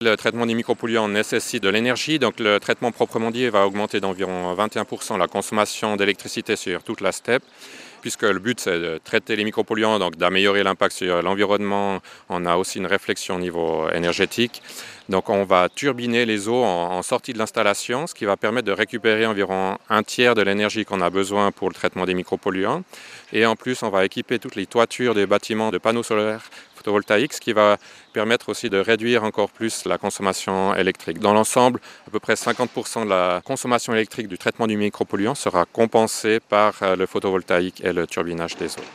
Le traitement des micropolluants nécessite de l'énergie, donc le traitement proprement dit va augmenter d'environ 21% la consommation d'électricité sur toute la steppe, puisque le but c'est de traiter les micropolluants, donc d'améliorer l'impact sur l'environnement. On a aussi une réflexion au niveau énergétique. Donc on va turbiner les eaux en sortie de l'installation, ce qui va permettre de récupérer environ un tiers de l'énergie qu'on a besoin pour le traitement des micropolluants. Et en plus, on va équiper toutes les toitures des bâtiments de panneaux solaires photovoltaïques, ce qui va permettre aussi de réduire encore plus la consommation électrique. Dans l'ensemble, à peu près 50% de la consommation électrique du traitement du micropolluant sera compensée par le photovoltaïque et le turbinage des eaux.